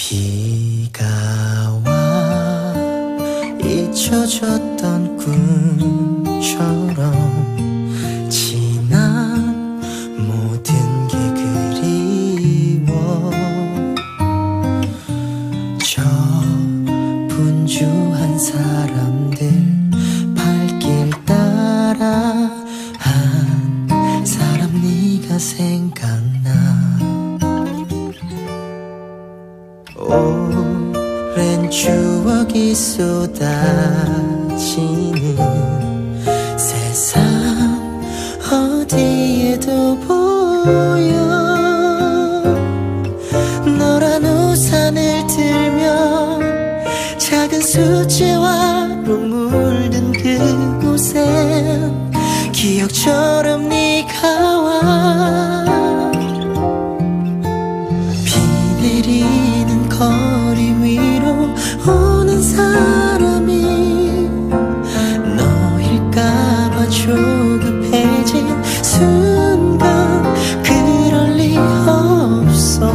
비가 와 잊혀졌던 꿈처럼 지난 모든 게 그리워. 저 분주한 사람들 발길 따라 한 사람 네가 생각나. 오랜 추억이 쏟아지는 세상 어디에도 보여. 노란 우산을 들며 작은 수채화로 물든 그곳에 기억처럼 네가 와. 비 내리는 거리 위로 오는 사람이 너일까봐 조급해진 순간 그럴 리 없어.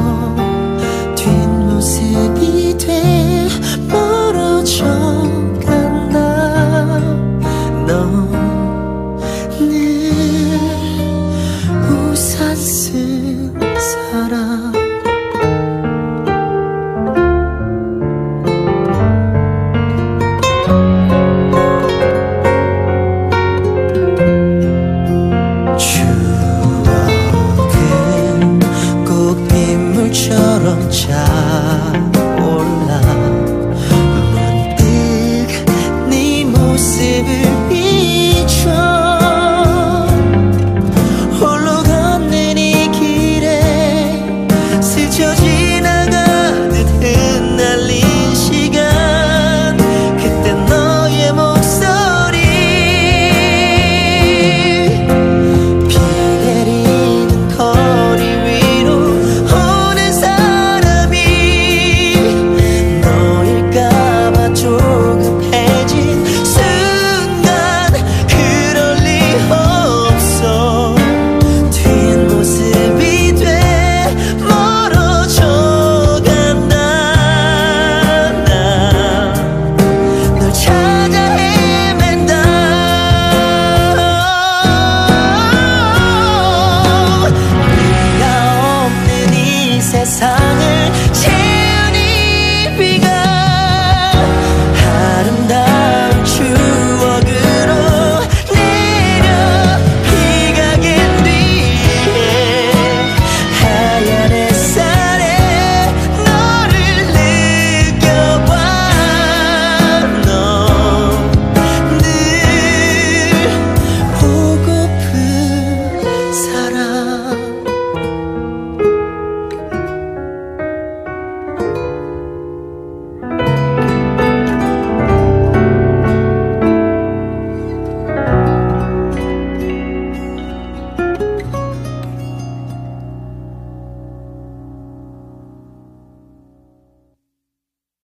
뒷모습이 돼 멀어져 간다. 넌 늘 우산 쓴 사람. 처럼 차올라. 문득 네 모습을 비춰. 홀로 걷는 이 길에 스쳐 지나가듯 흩날린 시간. 그때 너의 목소리. 비 내리는 거리 위로 조급해진 순간 그럴 리 없어. 뒷모습이 돼 멀어져 간다. 나 널 찾아 헤맨다. 네가 없는 이 세상을